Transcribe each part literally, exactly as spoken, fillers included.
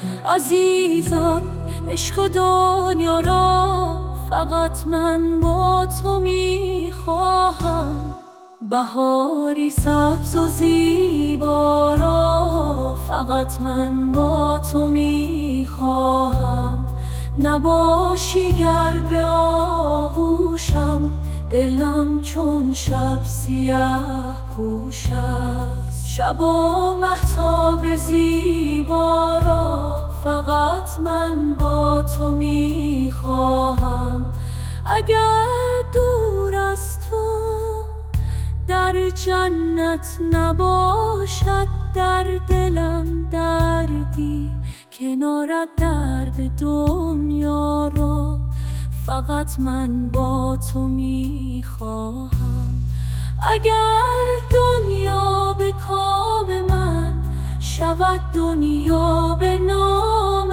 عزیزم عشق دنیا را فقط من با تو میخواهم. بهاری سبز و زیبا را فقط من با تو میخواهم. نباشی گر به آغوشم، دلم چون شب سیه پوش است. شب و مهتاب زیبا را فقط من با تو میخواهم. اگر دور از تو در جنت نباشد، در دلم دردی کنارت درد دنیا را فقط من با تو میخواهم. اگر دنیا به کام من شود، دنیا به نام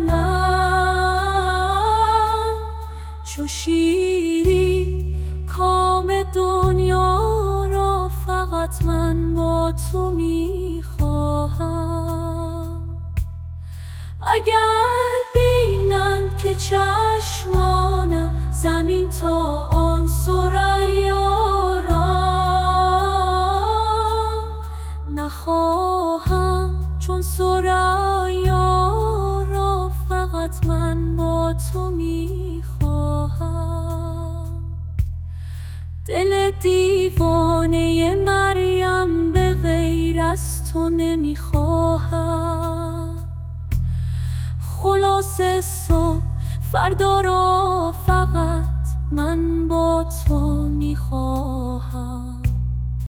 من، چو شیری کام دنیا را فقط من با تو میخواهم. اگر بینند که چشمانم زمین تا آن ثریا را، نخواهم چون ثریا را فقط من با تو میخواهم. دل دیوانه مریم به غیر از تو نمیخواهم. خلاصه صبح فردا را فقط من با تو میخواهم.